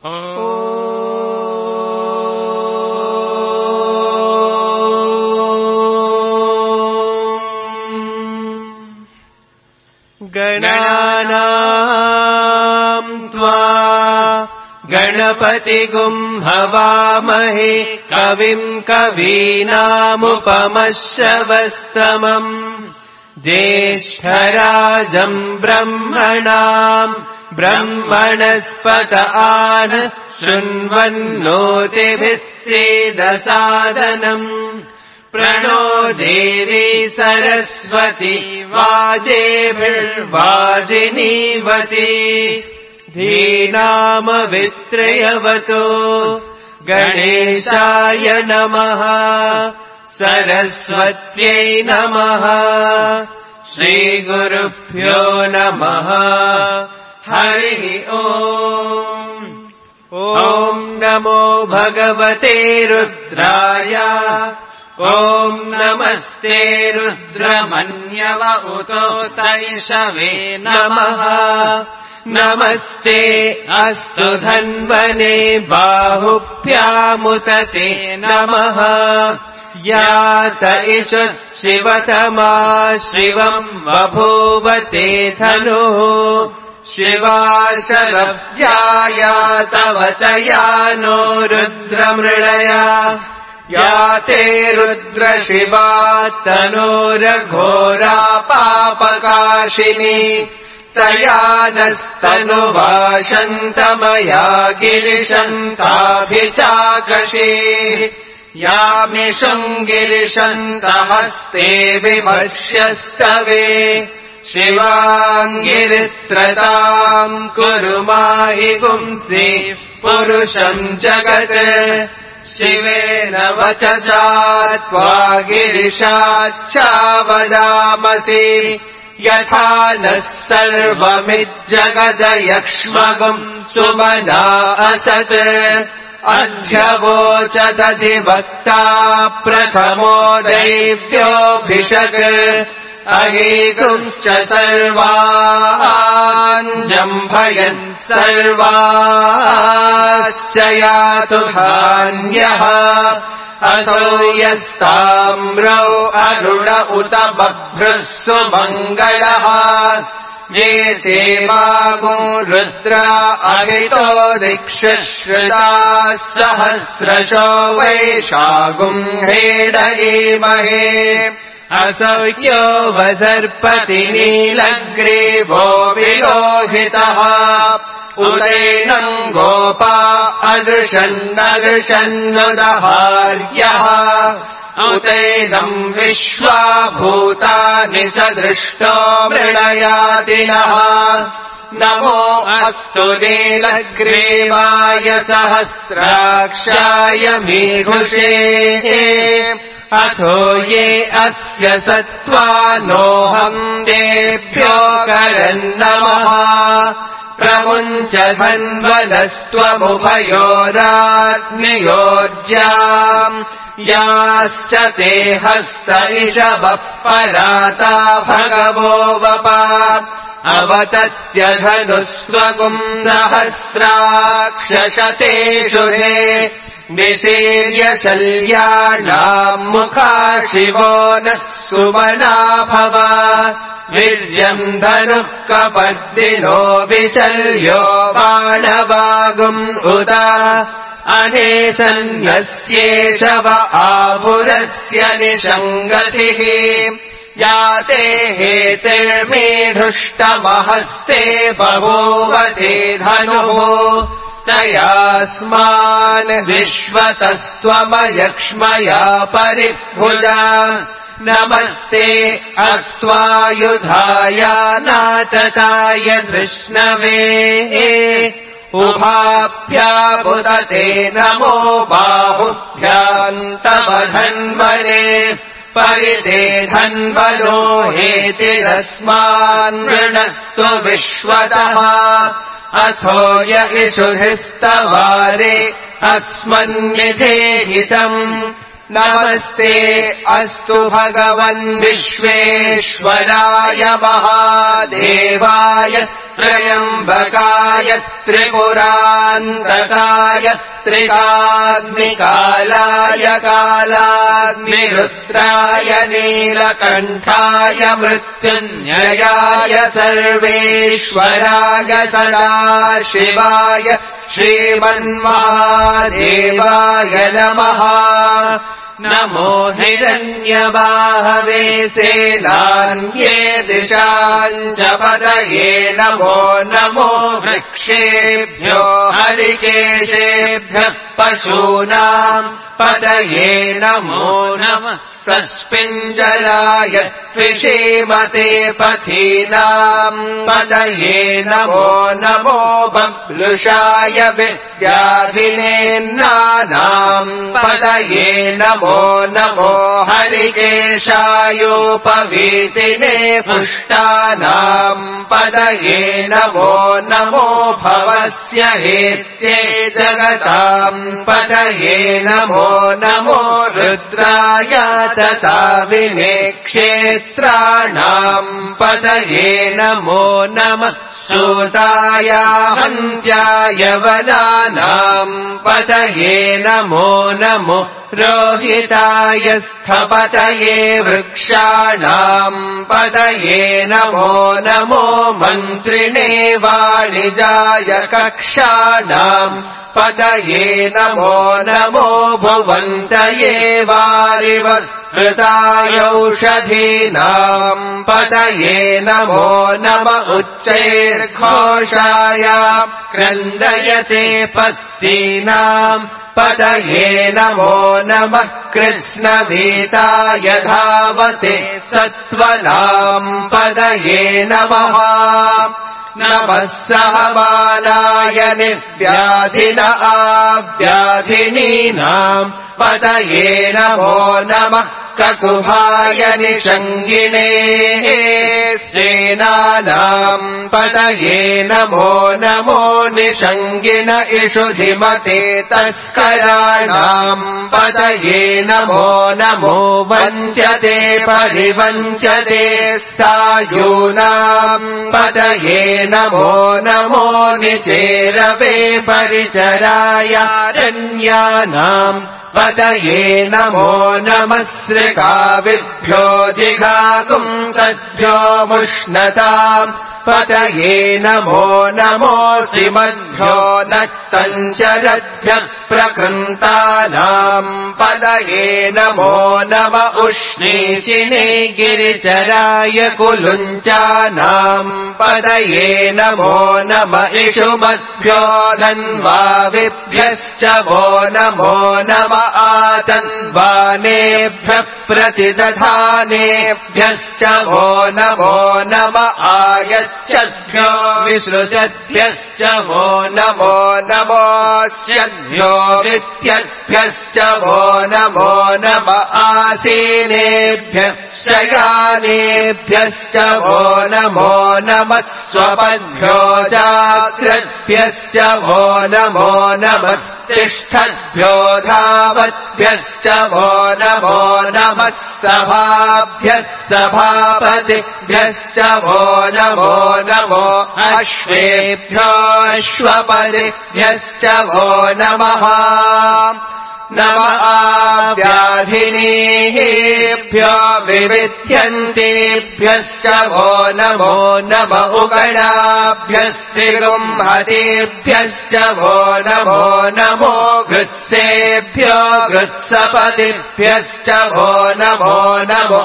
गणानाम् त्वा गणपतिगुं हवामहे कविम् कवीनामुपमश्रवस्तमम् ज्येष्ठराजम् ब्रह्मणाम् ब्रह्मणस्पत आन शृण्वन्नोतिभिः सीदसादनम् प्रणो देवी सरस्वती वाजेभिर्वाजिनीवती धीनामवित्रयवतो गणेशाय नमः सरस्वत्यै नमः श्रीगुरुभ्यो नमः हरिः ओम् ॐ नमो भगवते रुद्राय ॐ नमस्ते रुद्रमन्यव उतोतैषवे नमः नमस्ते अस्तु धन्वने बाहुभ्यामुतते नमः यात इषुः शिवतमा शिवम् बभूवते धनुः शिवा शरव्याया तव तया नो रुद्रमृळया याते रुद्रशिवा तनोरघोरा पापकाशिनी तया नस्तनुवाशन्तमया गिरिशन्ताभिचाकशी यामिषुङ्गिरिशन्तहस्ते विमर्श्यस्तवे शिवाङ्गिरित्रताम् कुरु माहि गुंसि पुरुषम् जगत् शिवेन वचसा त्वा गिरिशाच्चावदामसि यथा नः सर्वमिज्जगदयक्ष्मगुम् सुमना असत् अध्यवोचदधिवक्ता प्रथमो दैव्योऽभिषक् अहेतुश्च सर्वान् जम्भयन् सर्वास्य यातु धान्यः अतो यस्ताम्रौ अरुण उत बभ्रुः सुमङ्गलः ये चेमागो रुद्रा अहितो दिक्षुश्रुताः सहस्रशो वैशागुम् हेडयेमहे असौख्यो वसर्पति नीलग्रीवो विलोहितः उदैनम् गोपा अदृशन्नदृशन्नुदहार्यः उदैनम् विश्वा भूतानि सदृष्टो मृळयातिनः नमो अस्तु नीलग्रीवाय सहस्राक्षाय मीघुषे अथो ये अस्य सत्त्वानोऽहम् तेभ्यो करन्नमः प्रमुञ्च धन्वनस्त्वमुभयोराग्नियोज्याम् याश्च ते हस्त इषवः पराता भगवो वपा अवतत्यधनुस्त्वगुम् सहस्राक्षशतेषु हे निशीर्यशल्याणाम् मुखा शिवो नः सुमना भव वीर्यम् धनुः कपर्दिनो विशल्यो बाणवागुम् उत अनेशन्यस्येषव आपुरस्य निषङ्गतिः याते हेतिर्मीढुष्टमहस्ते बभूवते धनुः तयास्मान् विश्वतस्त्वमयक्ष्मया परिभुजा नमस्ते अस्त्वायुधाय नातताय धृष्णवे उभाभ्यामुदते नमो बाहुभ्याम् तव धन्वने परिते धन्वनो हेतिरस्मान् वृणक्तु विश्वतः अथो य इषुधिस्तवारे अस्मन्निधेहितम् नमस्ते अस्तु भगवन् विश्वेश्वराय महादेवाय त्र्यम्बकाय त्रिपुरान्तकाय त्रिकाग्निकालाय कालाग्निरुद्राय नीलकण्ठाय मृत्युञ्जयाय सर्वेश्वराय सदाशिवाय श्रीमन्महादेवाय नमः। नमो हिरण्यबाहवे सेनान्ये दिशाञ्च पतये नमो नमो वृक्षेभ्यो हरिकेशेभ्यः पशूनाम् पतये नमो नमः। सस्पिञ्जराय त्विषीमते पथीनाम् पतये नमो नमो बभ्लुषाय विद्याधिनेन्नानाम् पतये नमो नमो हरिकेशायोपवीतिने पुष्टानाम् पतये नमो नमो भवस्य हेत्ये जगताम् पतये नमो नमो रुद्राय तथा विने क्षेत्राणाम् पतये नमो नमः। सूताय हन्त्याय वनानाम् पतये नमो नमो रोहिताय स्थपतये वृक्षाणाम् पतये नमो नमो मन्त्रिणे वाणिजाय कक्षाणाम् पतये नमो नमो भुवन्तये वारिवस्कृतायौषधीनाम् पतये नमो नम उच्चैर्घोषाय क्रन्दयते पत्तीनाम् पतये नमो नमः। कृत्स्नवीताय धावते सत्त्वनाम् पतये नमः। नमः सहबालाय निर्व्याधिन आव्याधिनीनाम् पतये नमो नमः। ककुभाय निषङ्गिणे स्नेनानाम् पतये नमो नमो निषङ्गिण इषुधिमते तस्कराणाम् पतये नमो नमो वञ्चते परिवञ्चते स्थायूनाम् पतये नमो नमो निचेरवे परिचरायारण्यानाम् पतये नमो नमः। सृगाविभ्यो जिघाकुंसद्भ्यो मुष्णताम् पतये नमो नमो श्रीमद्भ्यो नक्तञ्चरद्भ्यः प्रकृन्तानाम् पतये नमो नम उष्णीशिने गिरिचराय कुलुञ्चानाम् पतये नमो नम इषुमद्भ्यो धन्वाविभ्यश्च वो नमो नम आतन्वानेभ्यः प्रतिदधानेभ्यश्च वो नमो नम आयच्छद्भ्यो विसृजद्भ्यश्च वो नमो नमोऽस्यद्भ्यो वित्यद्भ्यश्च वो नमो नम आसीनेभ्यः शयानेभ्यश्च वो नमो नमः। स्वपद्भ्यो जाग्रद्भ्यश्च वो नमो नमः। तिष्ठद्भ्यो धावद्भ्यश्च वो नमो नमः। सभाभ्यः सभापतिभ्यश्च वो नमो नमो। अश्वेभ्यो अश्वपतिभ्यश्च वो नमः। नम आव्याधिनीभ्यो विविध्यन्तेभ्यश्च वो नमो नम उगणाभ्यस्त्रिगुंहतेभ्यश्च वो नमो नमो। घृत्सेभ्यो घृत्सपतिभ्यश्च वो नमो नमो।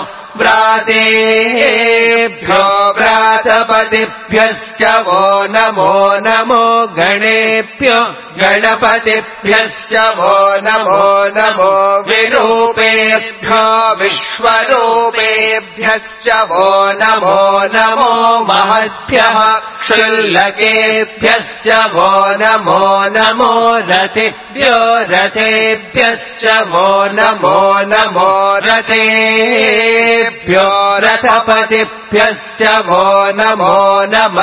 व्रातेभ्यो व्रातपतिभ्यश्च वो नमो नमो। गणेभ्यो गणपतिभ्यश्च वो नमो नमो। विरूपेभ्यो विश्वरूपेभ्यश्च वो नमो नमो। महद्भ्यः क्षुल्लकेभ्यश्च वो नमो नमो। रथेभ्यो रथेभ्यश्च वो नमो नमो। रथेभ्यो रथपतिभ्यो सेनाभ्यश्च वो नमो नमः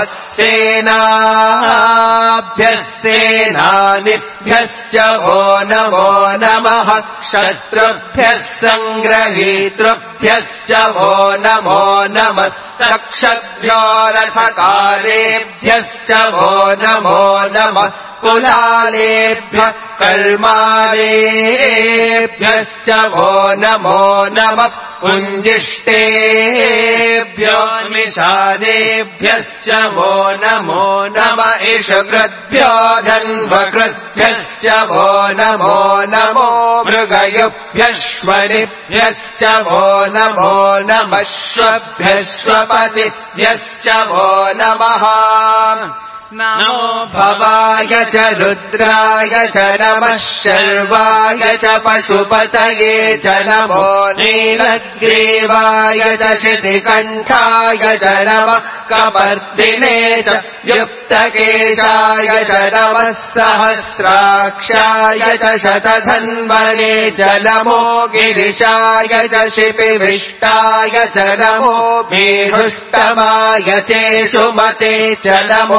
सेनाभ्यस्तेनानिभ्यश्च वो नमो नमः शत्रुभ्यः सङ्ग्रहीतृभ्यश्च वो नमो नमः तक्षभ्यो रथकारेभ्यश्च वो नमो नमः कुलालेभ्यः कर्मारेभ्यश्च वो नमो नमः पुञ्जिष्टेभ्यो निषादेभ्यश्च वो नमो नमः इषुकृद्भ्यो धन्वकृद्भ्यश्च वो नमो नमो मृगयुभ्यश्वनिभ्यश्च वो नमो नमः श्वभ्यश्वपतिभ्यश्च वो नमः नमो भवाय च रुद्राय च नमः शर्वाय च पशुपतये च नमो नीलग्रीवाय च शितिकण्ठाय च नमः कपर्दिने च युक्तकेशाय च नमः सहस्राक्षाय च शतधन्वने च नमो गिरिशाय च शिपिविष्टाय च नमो मेढुष्टमाय चेषुमते च नमो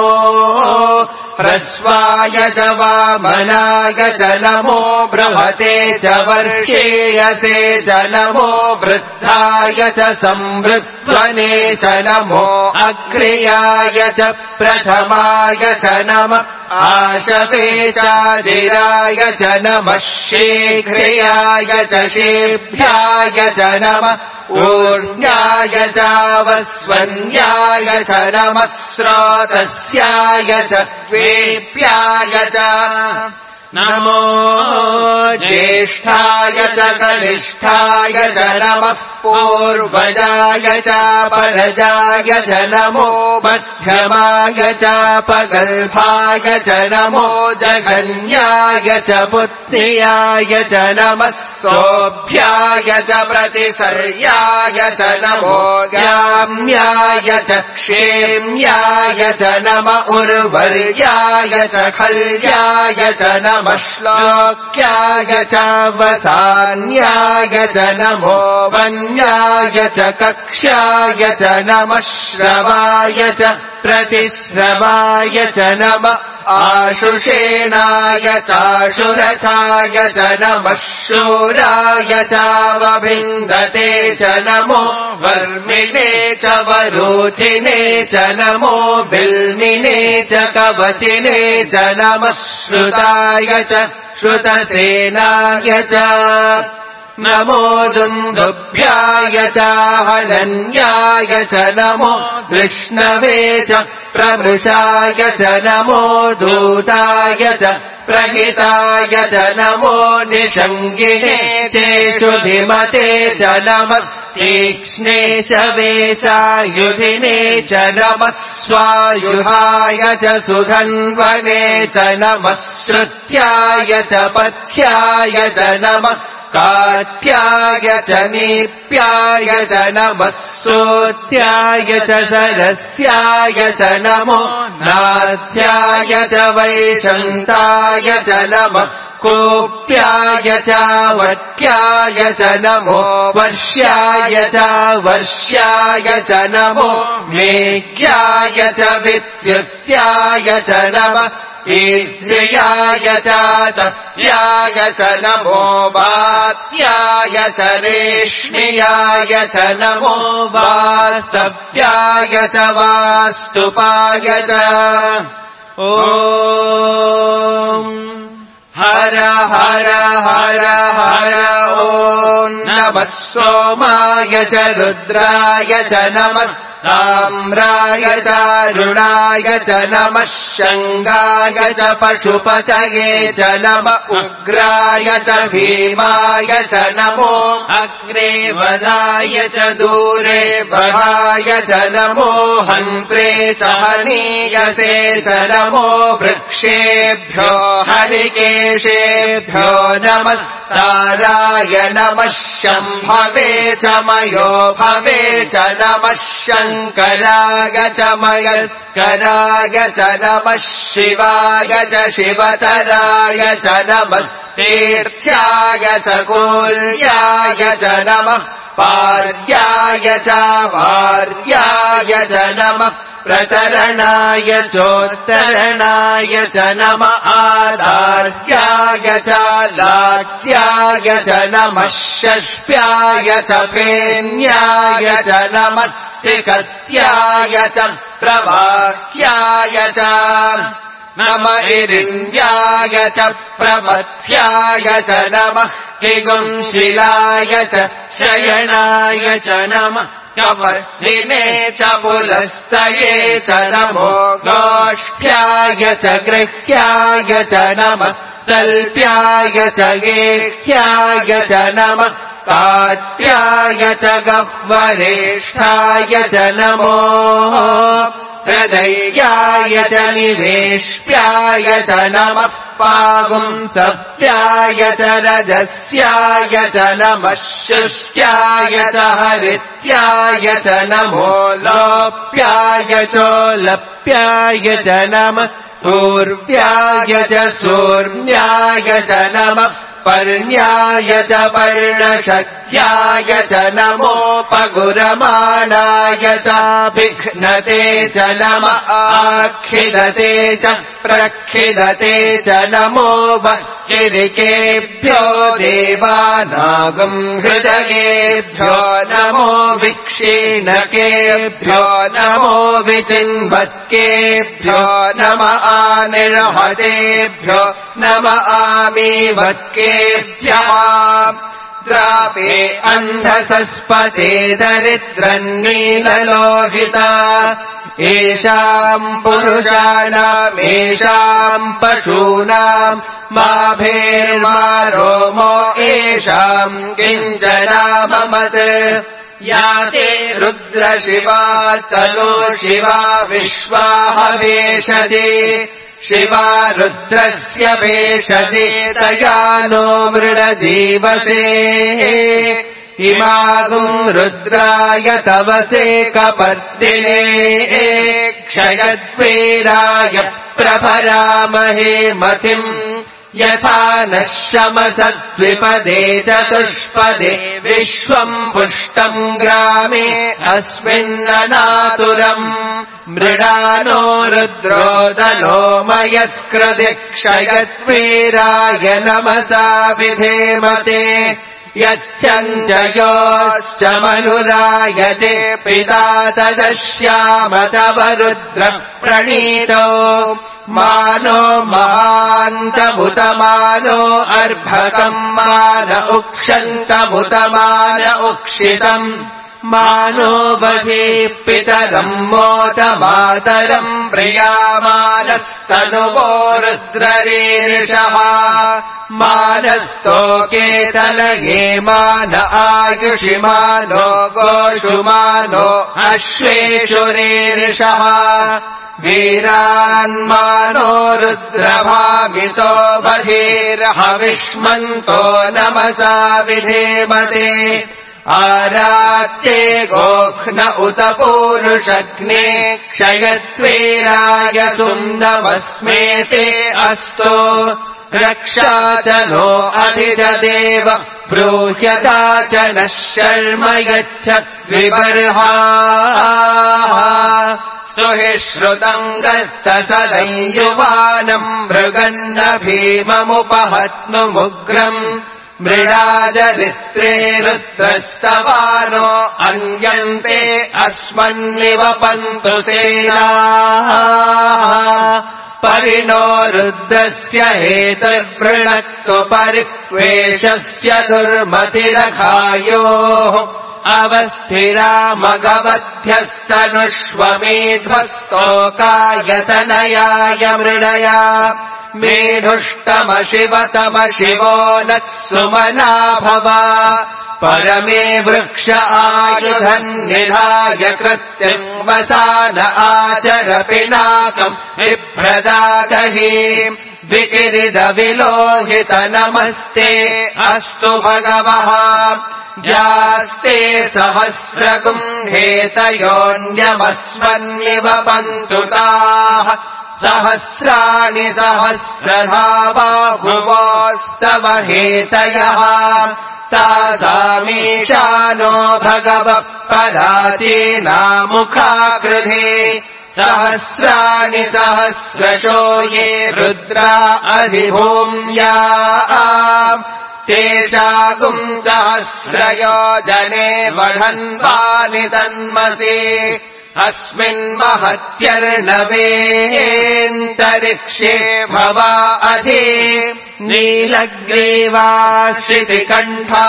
ह्रस्वाय च वामनाय च नमो बृहते च वर्षेयसे च नमो वृद्धाय च संवृत्वने च नमो अग्र्याय च प्रथमाय च नमः आशवे चाजिराय च नमः शीघ्र्याय च शेभ्याय च नमः ऊर्ण्याय चावस्वन्याय च नमः स्रोतस्याय च द्वेप्याय च नमो ज्येष्ठाय च कनिष्ठाय च नमः पूर्वजाय च परजाय च नमो मध्यमाय च पगल्भाय च नमो जघन्याय च पुत्र्याय च नमः सोऽभ्याय च प्रतिसर्याय च नमो ग्राम्याय च क्षेम्याय च नम उर्वर्याय च खल्याय च नमः श्लोक्याय च वसान्याय च नमो वन्याय च कक्ष्याय च नमः श्रवाय च प्रतिश्रवाय च नमः आशुषेणाय चाशुरथाय च नमः शूराय चावभिन्दते च नमो वर्मिणे च वरूथिने च नमो बिल्मिने च कवचिने च नमः श्रुताय च श्रुतसेनाय च नमो दुन्दुभ्याय च हनन्याय च नमो कृष्णवे च प्रमृषाय च नमो दूताय च प्रहिताय च नमो निषङ्गिणे चेषुभिमते च नमस्तीक्ष्णे शवे चायुधिने च नमः स्वायुधाय च सुधन्वने च नमः श्रुत्याय च पथ्याय च नमः कात्याय च नीप्याय च नमः सोत्याय च सरस्याय च नमो नाथ्याय च वैशन्ताय च नमः कोप्याय च वट्याय च नमो वर्ष्याय च वर्ष्याय च नमो मेघ्याय च विद्युत्याय च नमः ईद्र्याय च तप्याय च नमो वात्याय च रेष्म्याय च नमो वास्तव्याय च वास्तुपाय च ॐ हर हर हर हर ॐ नमः सोमाय च रुद्राय च नमः ताम्राय चारुणाय च नमः शङ्गाय च पशुपतये च नम उग्राय च भीमाय च नमो अग्रे वदाय च दूरे वदाय च नमो हन्त्रे च हनीयसे च नमो वृक्षेभ्यो हरिकेशेभ्यो नमस्ताराय नमः शम्भवे च मयो भवे च नमः शङ्कराय च मयस्कराय च नमः शिवाय च शिवतराय च नमः तीर्थ्याय च कूल्याय च नमः पार्याय च वार्याय च नमः प्रतरणाय चोत्तरणाय च नमः आदार्याय च लाट्याय च नमः षष्प्याय च फेन्याय च नमः सिकत्याय च प्रवाह्याय च नमः इरिन्द्याय च प्रमथ्याय च नमः किगुंशिलाय च शयनाय च नमः कवर्धिने च पुलस्तये च नमो गोष्ठ्याय च गृह्याय च नमः तल्प्याय च गेह्याय च नमः काट्याय च गह्वरेष्ठाय च नमो हृदयाय च निवेश्याय च नमः पागुंसप्याय च रजस्याय च नमः शुष्याय च हरित्याय च नमो लोप्याय चोलप्याय च नमः पूर्व्याय च सूर्ण्याय च नमः पर्ण्याय च पर्णशक्त्याय च नमोपगुरमाणाय च विघ्नते च नमः आखिलते च प्रखिलते च नमो वक्किरिकेभ्यो देवानागं हृदयेभ्यो नमो विक्षीणकेभ्यो नमो विचिन्वत्केभ्यो नमः आनिर्हतेभ्यो नमः आमीवत्केभ्यः द्रापे अन्धसस्पते दरिद्रन्नीललोहिता येषाम् पुरुषाणामेषाम् पशूनाम् माभेर्मा रोमो येषाम् किञ्चनाममत् या ते रुद्रशिवा तनो शिवा विश्वाहवेशदे शिवा रुद्रस्य वेशदे तया नो मृडजीवसे इमागुम् रुद्राय तवसे कपर्दिने क्षयद्वीराय प्रभरामहे मतिम् यथा नः शमसद्विपदे चतुष्पदे विश्वम् पुष्टम् ग्रामे अस्मिन्ननातुरम् मृडानो रुद्रोदनो मयस्कृति क्षयद्वीराय नमसा विधेमते यच्चञ्जयोश्च मनुरायते पिता तदश्याम तव रुद्र प्रणीतो मानो महान्तमुतमानो अर्भकम् मान उक्षन्तमुतमान उक्षितम् मानो बहि पितरम् मोदमातरम् प्रियामानस्तनुवो रुद्ररीर्षः मानस्तोकेतनये मान आयुषि मानो गोषु मानो अश्वेषुरीर्षः वीरान्मानो रुद्रभामितो बहिर्हविष्मन्तो नमसा विधेमते आरात्ये गोघ्न उत पूरुषग्ने क्षयद्वीराय सुन्दमस्मेते अस्तु रक्षा च नो अधिदेव ब्रूह्यता च नः शर्म यच्छद्विबर्हाः सुहि श्रुतम् गर्त सदयुवानम् मृगन्न भीममुपहत्नुमुग्रम् मृडाजरित्रे रुद्रस्तवानो अन्यन्ते अस्मन्निवपन्तु सेनाः परिणो रुद्रस्य हेतुर्वृणक्तु परिक्वेषस्य दुर्मतिरघायोः अवस्थिरा मघवद्भ्यस्तनुष्वमेध्वस्तोकायतनयाय मृडया मेढुष्टमशिवतमशिवो नः सुमना भव परमे वृक्ष आयुधन्निधाय कृत्यम् वसान आचर पिनाकम् बिभ्रदागहि विकिरिदविलोहित नमस्ते अस्तु भगवः यास्ते सहस्रगुम्हेतयोऽन्यमस्मन्निव पन्तुताः सहस्राणि सहस्रधा बाहुवोस्तव हेतयः तासामीशानो भगवः पराचीनामुखाकृधे सहस्राणि सहस्रशो ये रुद्रा अधिभूम्या तेषाकुम् सहस्रयोजने वधन्वानि तन्मसि अस्मिन्महत्यर्णवेऽन्तरिक्षे भवा अधि नीलग्रीवाश्रितिकण्ठा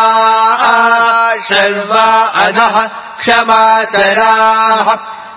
शर्वा अधः क्षमाचराः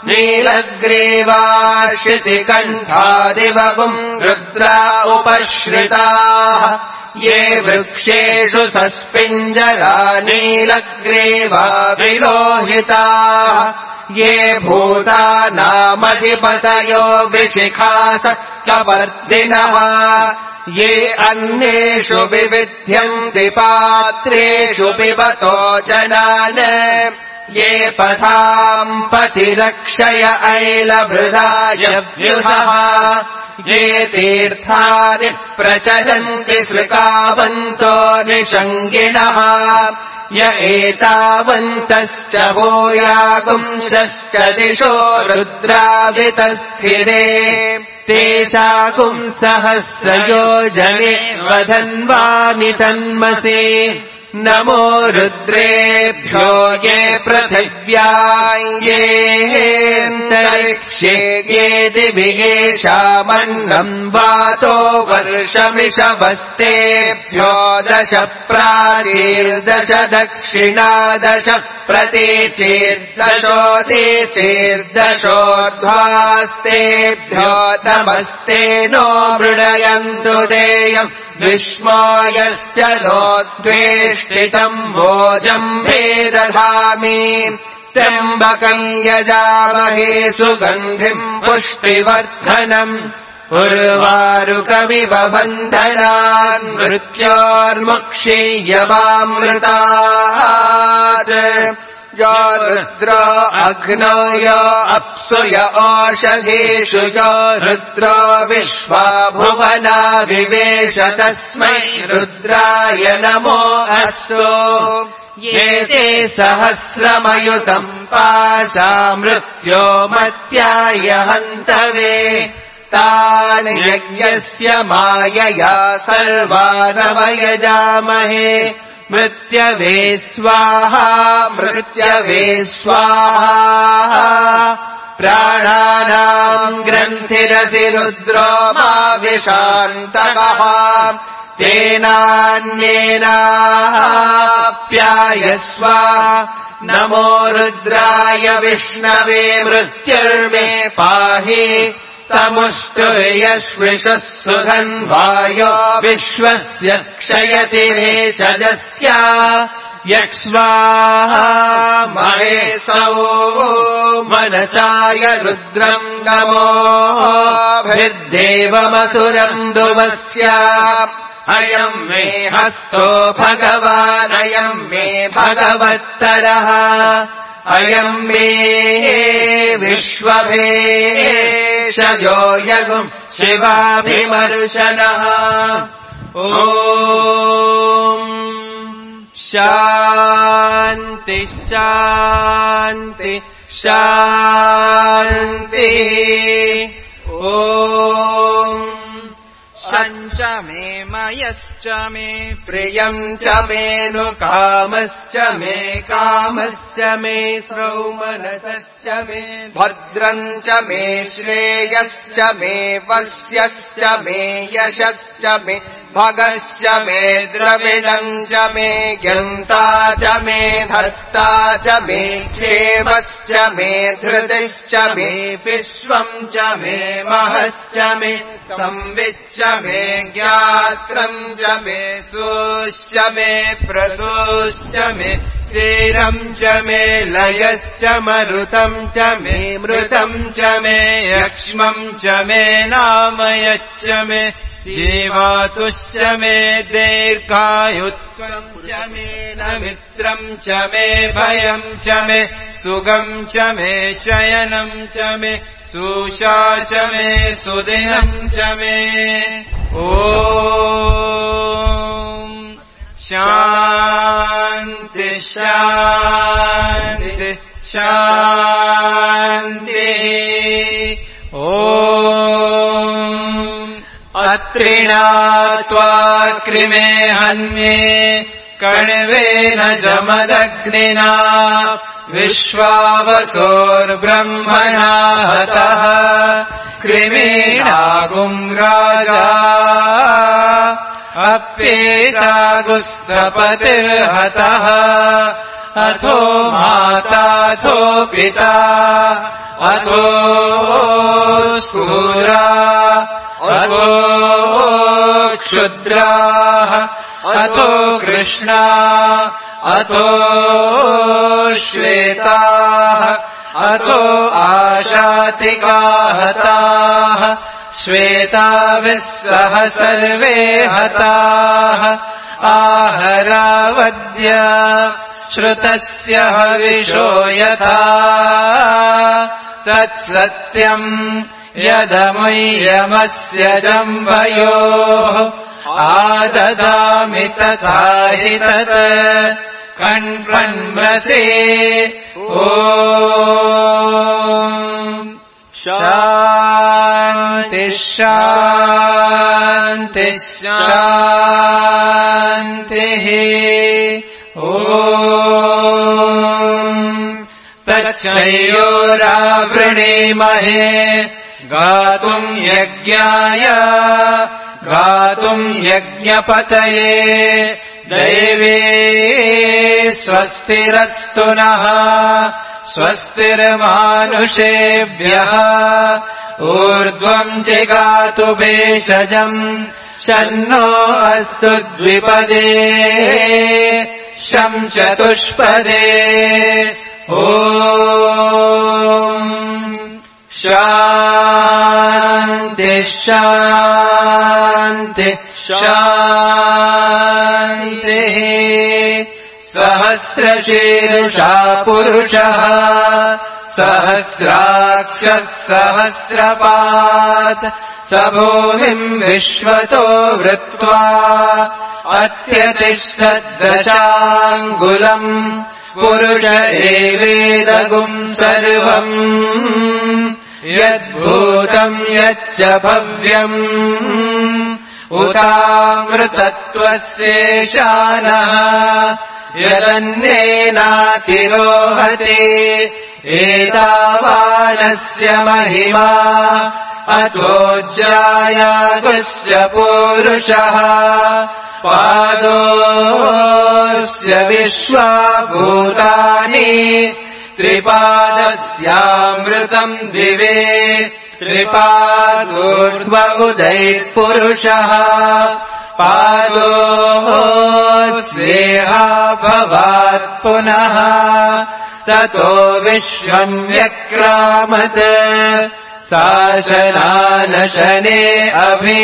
नीलग्रीवाश्रितिकण्ठादिवगुम् रुद्रा उपश्रिताः ये वृक्षेषु सस्पिञ्जरा नीलग्रीवा विलोहिताः ये भूतानामधिपतयो विशिखास कपर्दिनः ये अन्येषु विविध्यन्ति पात्रेषु पिबतो जनान् ये पथाम् पतिरक्षय ऐलभृदाय व्युधः ये तीर्थानि प्रचरन्ति सृकावन्तो निषङ्गिणः य एतावन्तश्च भूयागुंश्च दिशो रुद्रावितस्थिरे तेषाकुम् सहस्रयोजने वधन्वानि तन्मसे नमो रुद्रेभ्यो ये पृथिव्याम् येऽन्तरिक्षे ये दिवि येषामन्नम् वातो वर्षमिषवस्तेभ्यो 10 प्राचीर्दश दक्षिणादश प्रतीचेर्दशोऽतीचेर्दशोर्ध्वास्तेभ्यो नमस्ते नो मृडयन्तु देयम् विष्मायश्च नोद्वेष्टितम् भोजम् भेदधामि त्र्यम्बकम् यजामहे सुगन्धिम् पुष्टिवर्धनम् उर्वारुकमिव बन्धनान् मृत्योर्मुक्षीयमामृतात् यो रुद्रो अग्नौ यो अप्सु य ओषधीषु यो रुद्रो विश्वा भुवना विवेश तस्मै रुद्राय नमो अस्तु ये ते सहस्रमयुतम् पाशा मृत्यो मत्याय हन्तवे तानि यज्ञस्य मायया सर्वानवयजामहे मृत्यवे स्वाहा मृत्यवे स्वाहा प्राणानाम् ग्रन्थिरसि रुद्रो मा विशान्तकः तेनान्येनाप्यायस्व नमो रुद्राय विष्णवे मृत्युर्मे पाहि तमुष्टुर्यश्विषः सुधन्वायो विश्वस्य क्षयति भेषजस्य यक्ष्वाहा महेशौ मनसाय रुद्रम् नमोभिर्देवमसुरम् दुवस्य अयम् मे हस्तो भगवानयम् मे भगवत्तरः अयम् मे विश्वभेषजो यगुम् शिवाभिमर्शनः ॐ शान्ति शान्ति शान्ति ॐ सञ्च मे मयश्च मे प्रियम् च मेनु कामश्च मे कामश्च मे सौमनसश्च मे भद्रम् च मे श्रेयश्च मे वस्यश्च मे यशश्च मे भगश्च मे द्रविडम् च मे ज्ञन्ता च मे धर्ता च मे क्षेमश्च मे धृतिश्च मे विश्वम् च मे महश्च मे संविच्च मे ज्ञात्रम् च मे सूश्च मे प्रसूश्च मे क्षीरम् च मे लयश्च मरुतम् च मे मृतम् च मे यक्ष्मम् च मे नामयच्च मे जीवातुश्च मे दीर्घायुत्वम् च मे न मित्रम् च मे भयम् च मे सुगम् च मे शयनम् च मे सुषा च मे सुदिनम् च मे ॐ शान्ति शान्तिः शान्तिः ॐ अत्रिणात्वा कृमे हन्ये कण्वेन जमदग्निना विश्वावसोर्ब्रह्मणा हतः कृमीणागुम् राजा अप्येषागुस्तपतिर्हतः अथो माताथो पिता अथो सूरा अथो क्षुद्राः अथो कृष्णा अथो श्वेताः अथो आशातिकाः हताः श्वेताभिः सह सर्वे हताः आहरावद्य श्रुतस्य हविषो यथा तत्सत्यम् यदमुह्यमस्य जम्भयोः आददामि तथा हि तत् कण्वन्मसे ॐ शान्तिः शान्तिः शान्तिः ॐ तच्छयोरावृणीमहे गातुम् यज्ञाय गातुम् यज्ञपतये दैवे स्वस्तिरस्तु नः स्वस्तिर्मानुषेभ्यः ऊर्ध्वम् जिगातु भेषजम् शन्नो अस्तु द्विपदे शं चतुष्पदे ॐ शान्तिः शान्तिः शान्तिः सहस्रशीर्षा पुरुषः सहस्राक्षः सहस्रपात् स भूमिम् विश्वतो वृत्वा अत्यतिष्ठद्दशाङ्गुलम् पुरुष एवेदगुम् सर्वम् यद्भूतम् यच्च भव्यम् उतामृतत्वस्येशानः यदन्येनातिरोहति एतावानस्य महिमा अतो ज्यायागुस्य पूरुषः पादोऽस्य विश्वाभूतानि त्रिपादस्यामृतम् दिवे त्रिपादोर्ध्व उदैर्पुरुषः पादोऽस्येहा भवात् पुनः ततो विश्वम् व्यक्रामत् शासनानशने अभि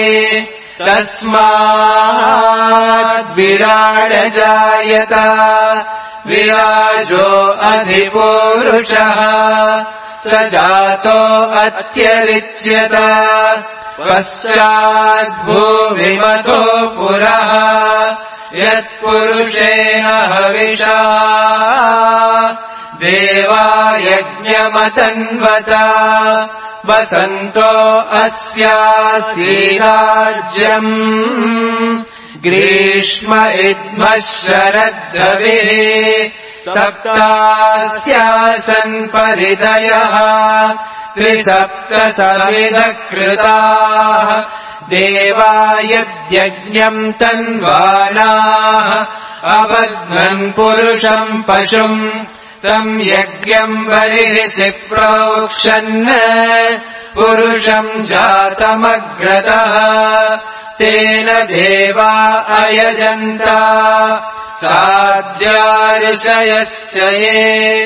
तस्माद्विराड जायत विराजो अधिपूरुषः स जातो अत्यरिच्यत पश्चाद्भूमिमतो पुरः यत्पुरुषेण हविषा देवा यज्ञमतन्वता वसन्तो अस्यासीराज्यम् ग्रीष्म इद्मः शरद्रविः सप्तास्यासन् परिदयः त्रिसप्तसविधः कृताः देवा यद्यज्ञम् तन्वानाः अबध्नन् पुरुषम् पशुम् तम् यज्ञम् बर्हिषि प्रोक्षन् पुरुषम् जातमग्रतः तेन देवा अयजन्ता साध्यार्षयस्य ये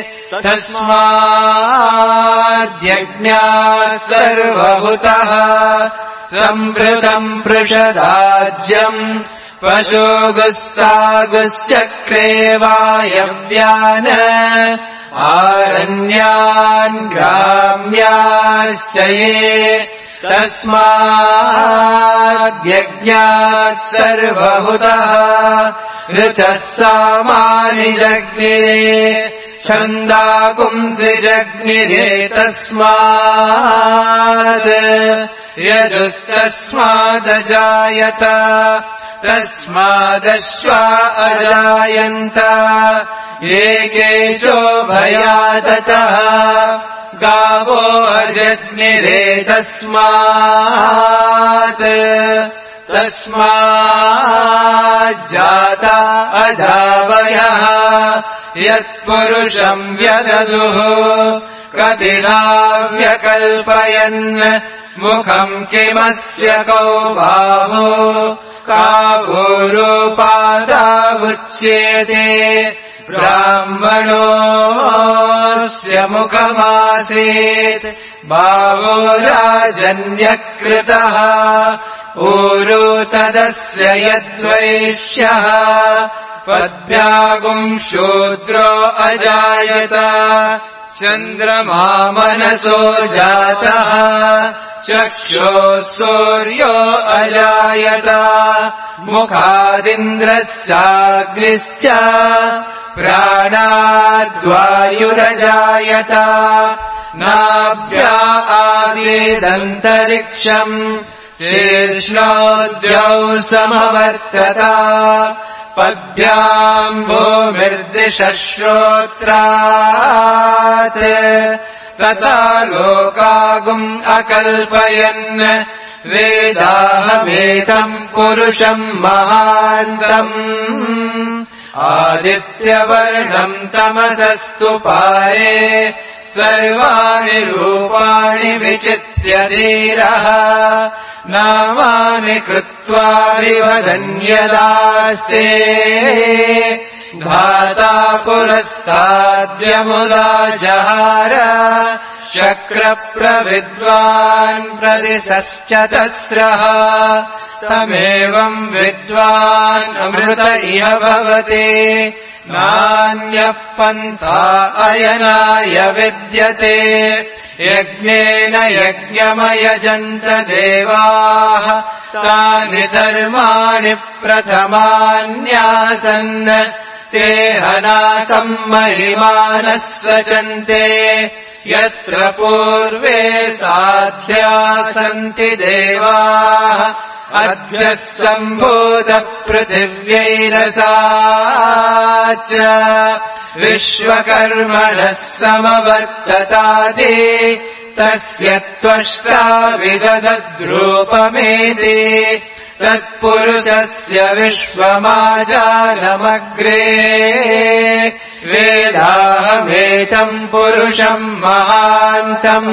तस्माद्यज्ञात् सर्वभूतः सम्भृतम् पृषदाज्यम् पशुगुस्तागुश्चक्रे वायव्यान् आरण्यान् ग्राम्याश्च ये तस्माद्यज्ञात् सर्वभूतः ऋचः सामानि जग्निरे छन्दागुंसि जग्निरे तस्मात् यजुस्तस्मादजायत तस्मादश्वा अजायन्त एकेचो भयादतः गावो अजग्निरे तस्मात् तस्माज्जाता अजावयः यत्पुरुषम् व्यददुः कतिनाव्यकल्पयन् मुखम् किमस्य कौ बाहो कावोरुपादावुच्येते ब्राह्मणोऽस्य मुखमासीत् बाहो राजन्यकृतः ऊरु तदस्य यद्वैश्यः पद्भ्यागुम् शूद्रो अजायत चन्द्रमा मनसो जातः चक्षुः सूर्यो अजायत मुखादिन्द्रश्चाग्निश्च प्राणाद्वायुरजायत नाभ्या आसीदन्तरिक्षम् शीर्ष्णोद्यौ समवर्तत पद्भ्याम् भूमिर्दिशः श्रोत्रात् तथा लोकागुम् अकल्पयन् वेदाहमेतम् पुरुषम् महान्तम् आदित्यवर्णम् तमसस्तु पारे सर्वाणि रूपाणि विचित्य धीरः नामानि कृत्वा विवदन्यदास्ते धाता पुरस्ताद्यमुदा जहार शक्रप्रविद्वान् प्रदिशश्चतस्रः तमेवम् विद्वान् अमृत इह भवति नान्यः पन्था अयनाय विद्यते यज्ञेन यज्ञमयजन्त देवाः तानि धर्माणि प्रथमान्यासन् ते हनाकम् महिमानः स्वचन्ते यत्र पूर्वे साध्या सन्ति देवाः अद्य सम्भूतः पृथिव्यैरसा च विश्वकर्मणः समवर्ततादि तस्य त्वष्टा विदधद्रूपमेति तत्पुरुषस्य विश्वमाजानमग्रे वेदाहमेतम् पुरुषम् महान्तम्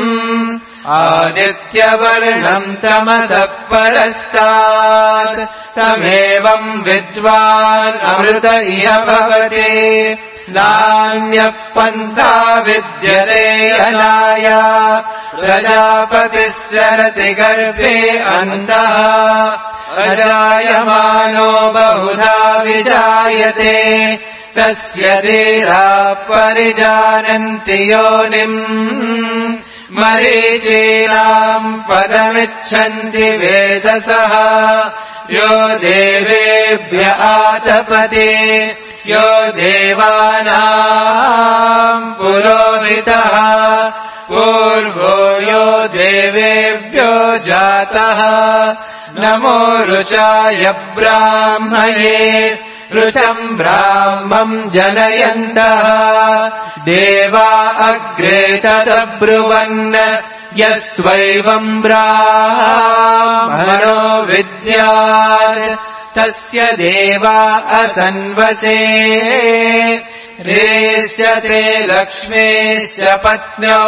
आदित्यवर्णम् तमसः परस्तात् तमेवम् विद्वान् अमृत इह भवति नान्यः पन्था विद्यते अनाय प्रजापतिः सरति गर्भे अन्तः अजायमानो बहुधा विजायते तस्य धीराः परिजानन्ति योनिम् मरीचीनाम् पदमिच्छन्ति वेदसः यो देवेभ्य आतपते यो देवानाम् पुरोहितः पूर्वो यो देवेभ्यो जातः नमो ऋचाय ब्राह्मये ऋचम् ब्राह्मम् जनयन्तः देवा अग्रे तदब्रुवन् यस्त्वैवम् ब्राह्मणो विद्यात् तस्य देवा असन्वचे रेष्यते लक्ष्मीश्च पत्न्यौ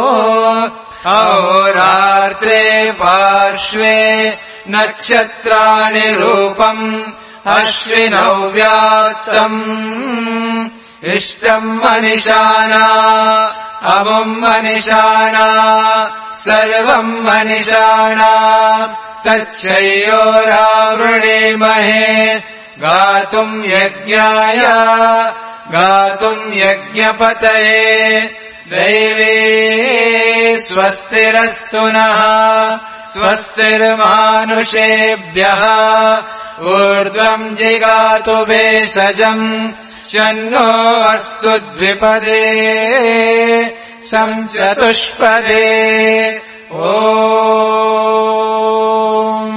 अहोरात्रे पार्श्वे नक्षत्राणि रूपम् अश्विनौ व्याप्तम् इष्टम् मनिषाणा अमुम् मनिषाणा सर्वम् मनिषाणा तच्छयोरावृणीमहे गातुम् यज्ञाय गातुम् यज्ञपतये दैवे स्वस्तिरस्तु नः स्वस्तिर्मानुषेभ्यः ऊर्ध्वम् जिगातु भेषजम् शन्नो अस्तु द्विपदे संचतुष्पदे ॐ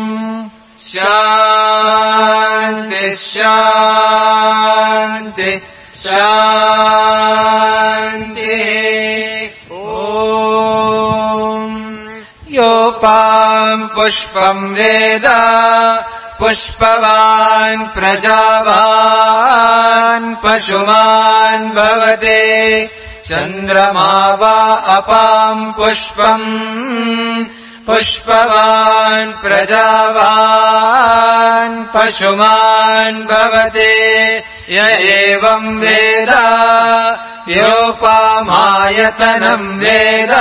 शान्ति शान्ति शान्ति ॐ योपाम् पुष्पम् वेद पुष्पवान् प्रजावान् पशुमान् भवते चन्द्रमा वा अपाम् पुष्पम् पुष्पवान् प्रजावान् पशुमान् भवते य एवम् वेद योपामायतनम् वेद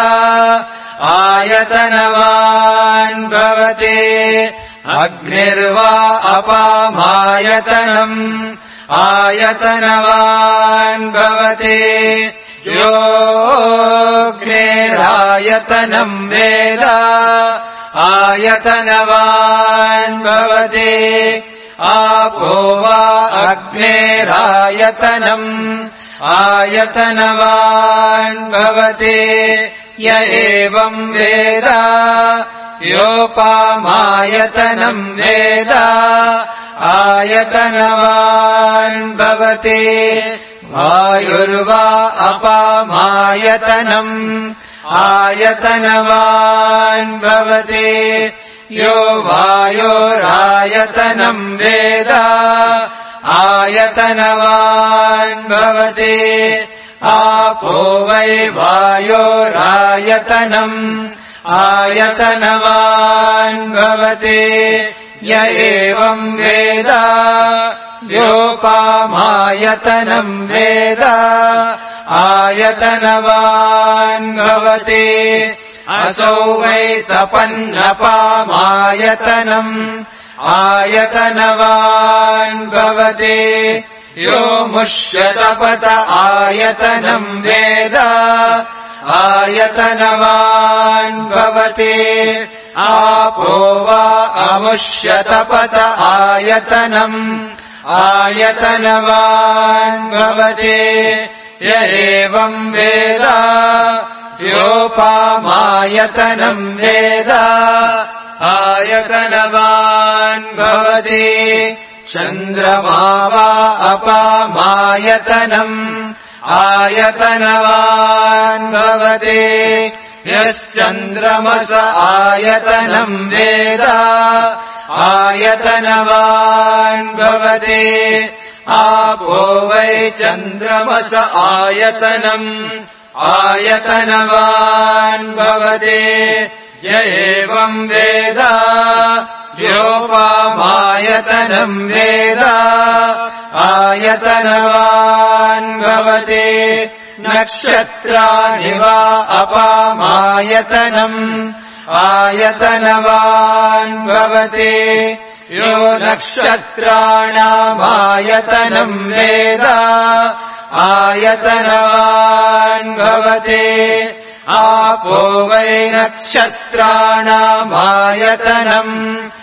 आयतनवान् भवते अग्निर्वा अपामायतनम् आयतनवान् भवते योऽग्निरायतनम् वेद आयतनवान् भवते आपो वा अग्निरायतनम् आयतनवान् भवते य एवम् वेद योपामायतनम् वेद आयतनवान् भवते वायुर्वा अपामायतनम् आयतनवान् भवते यो वायोरायतनम् वेद आयतनवान् भवते आपो वै वायोरायतनम् आयतनवान् भवते य एवम् वेद योपामायतनम् वेद आयतनवान् भवते असौ वै तपन्नपामायतनम् आयतनवान् भवते यो मुष्यतपत आयतनम् वेद आयतनवान् भवते आपो वा अमुष्यतपत आयतनम् आयतनवान् भवते य एवम् वेद योपामायतनम् वेद आयतनवान् भवते चन्द्रमा वा अपामायतनम् आयतनवान् भवते यश्चन्द्रमस आयतनम् वेद आयतनवान् भवते आपो वै चन्द्रमस आयतनम् आयतनवान् भवते य एवम् वेद योपामायतनम् वेद आयतनवान् भवते नक्षत्राणि वा अपामायतनम् आयतनवान् भवते यो नक्षत्राणामायतनम् वेद आयतनवान् भवते आपो वै नक्षत्राणामायतनम्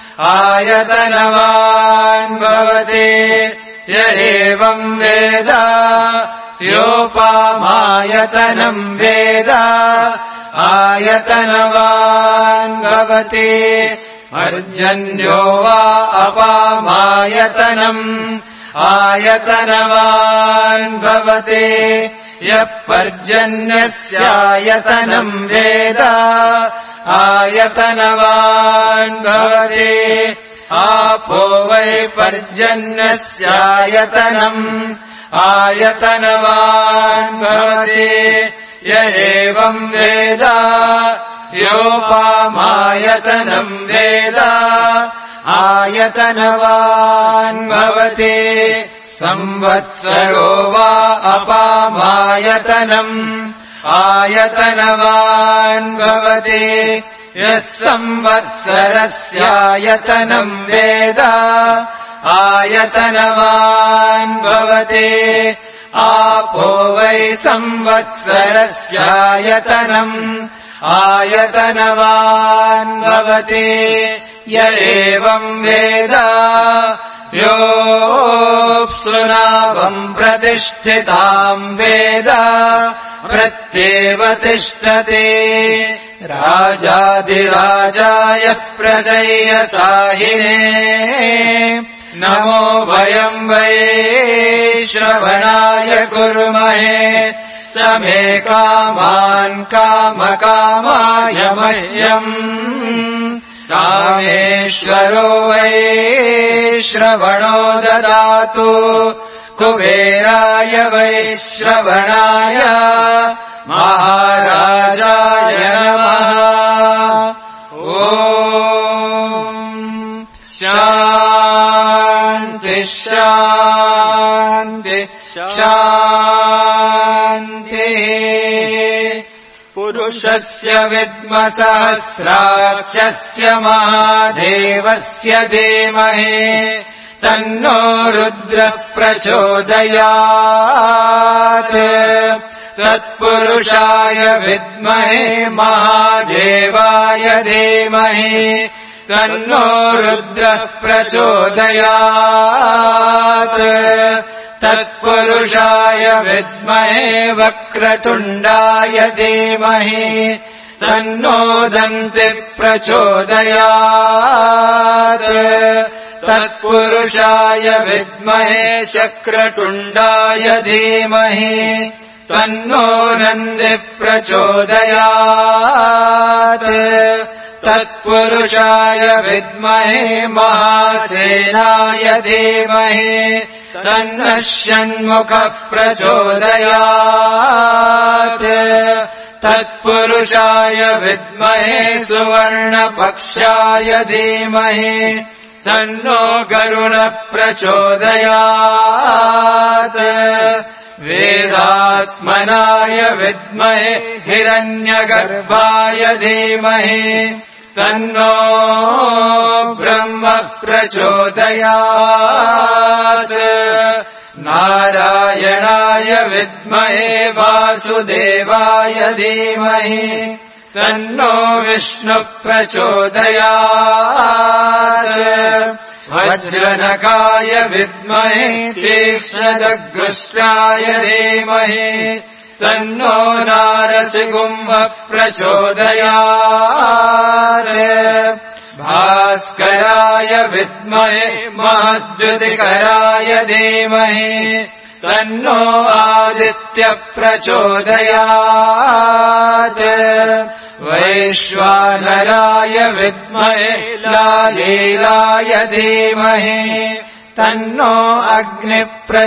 आयतनवान् भवते य एवम् वेद योपामायतनम् वेद आयतनवान् भवते पर्जन्यो वा अपामायतनम् आयतनवान् भवते यः पर्जन्यस्यायतनम् वेद आयतनवान् भवते आपो वै पर्जन्यस्यायतनम् आयतनवान् भवते य एवम् वेद योपामायतनम् वेद आयतनवान् भवते संवत्सरो वा अपामायतनम् आयतनवान् भवते यः संवत्सरस्यायतनम् वेद आयतनवान् भवते आपो वै संवत्सरस्यायतनम् आयतनवान् भवते य एवम् वेद योऽप्सुनावम् प्रतिष्ठिताम् वेद प्रत्येव तिष्ठति राजाधिराजाय प्रजय्य साहिने नमो वयम् वै श्रवणाय कुर्महे समे कामान् कामकामाय मह्यम् कामेश्वरो वै श्रवणो ददातु कुबेराय वै श्रवणाय महाराजाय नमः। ॐ शान्ति शान्ति शान्तिः। पुरुषस्य विद्मसहस्राक्षस्य महादेवस्य धीमहि तन्नो रुद्रः प्रचोदयात् तत्पुरुषाय विद्महे महादेवाय धीमहि तन्नो रुद्रः प्रचोदयात् तत्पुरुषाय विद्महे वक्रतुण्डाय धीमहि तन्नो दन्तिः प्रचोदयात् तत्पुरुषाय विद्महे शक्रतुण्डाय धीमहि तन्नो नन्दिः प्रचोदयात् तत्पुरुषाय विद्महे महासेनाय धीमहि तन्नः षण्मुखः प्रचोदयात् तत्पुरुषाय विद्महे सुवर्णपक्षाय धीमहि तन्नो गरुडः प्रचोदयात् वेदात्मनाय विद्महे हिरण्यगर्भाय धीमहि तन्नो ब्रह्म प्रचोदयात् नारायणाय विद्महे वासुदेवाय धीमहि तन्नो विष्णुः प्रचोदयात् वज्रनकाय विद्महे तीक्ष्णदग्गुष्टाय धीमहि तन्नो नारसिंहः प्रचोदयात् भास्कराय विद्महे महद्युतिकराय धीमहि तन्नो आदित्यः प्रचोदयात् वैश्वानराय विद्महे लालीलाय धीमहि तन्नो अग्निः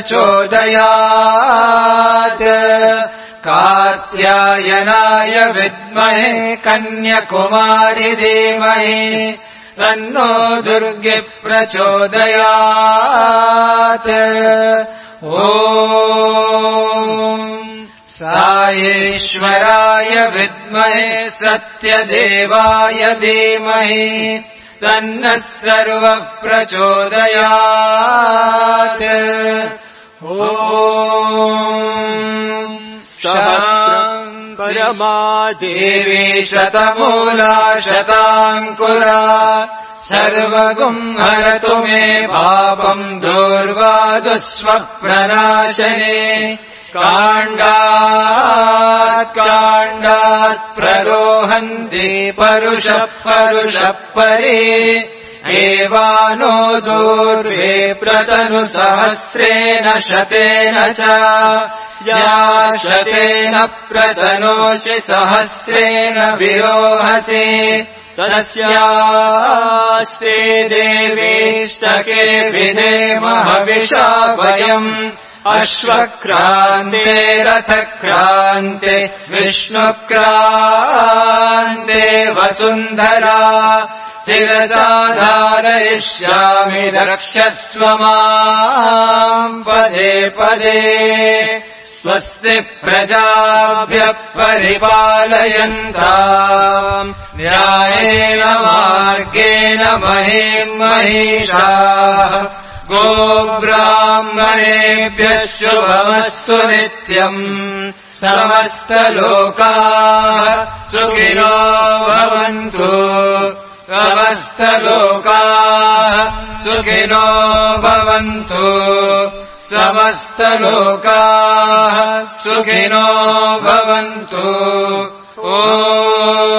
प्रचोदयात् कात्यायनाय विद्महे कन्याकुमारी धीमहि तन्नो दुर्गे प्रचोदयात् ॐ साईश्वराय विद्महे सत्यदेवाय धीमहि तन्नः सर्वः प्रचोदयात् ॐ परमा देवी शतमूला शताङ्कुरा सर्वगुंहरतु मे पापम् दूर्वा दुःस्वप्ननाशने काण्डात् प्ररोहन्ति परुषः परे एवानो दूर्वे प्रतनु सहस्रेण शतेन च या शतेन प्रतनोषि सहस्रेण विरोहसि तस्यास्ते देवीष्टके विधेमहविषा वयम् अश्वक्रान्ते रथक्रान्ते विष्णुक्रान्ते वसुन्धरा शिरसा धारयिष्यामि रक्षस्व माम् पदे पदे स्वस्ति प्रजाभ्यः परिपालयन्ताम् न्यायेन मार्गेण महीम् महिषाः गोब्राह्मणेभ्यः शुभमस्तु नित्यम् समस्तलोकाः सुखिनो भवन्तु समस्तलोकाः सुखिनो भवन्तु समस्तलोकाः सुखिनो भवन्तु ॐ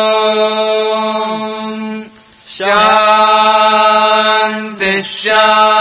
शान्ति शान्ति